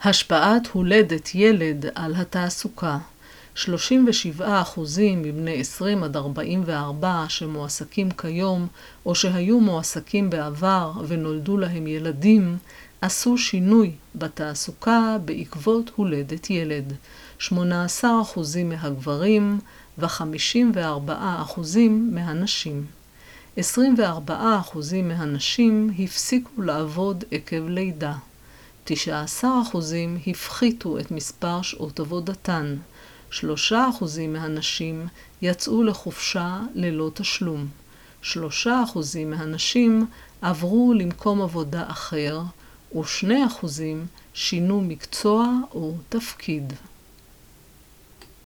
השפעת הולדת ילד על התעסוקה. 37% מבני 20 עד 44 שמועסקים כיום או שהיו מועסקים בעבר ונולדו להם ילדים, עשו שינוי בתעסוקה בעקבות הולדת ילד. 18% מהגברים ו54% מהנשים. 24% מהנשים הפסיקו לעבוד עקב לידה. 19% הפחיתו את מספר שעות עבודתן. 3% מהנשים יצאו לחופשה ללא תשלום. 3% מהנשים עברו למקום עבודה אחר, ו2% שינו מקצוע או תפקיד.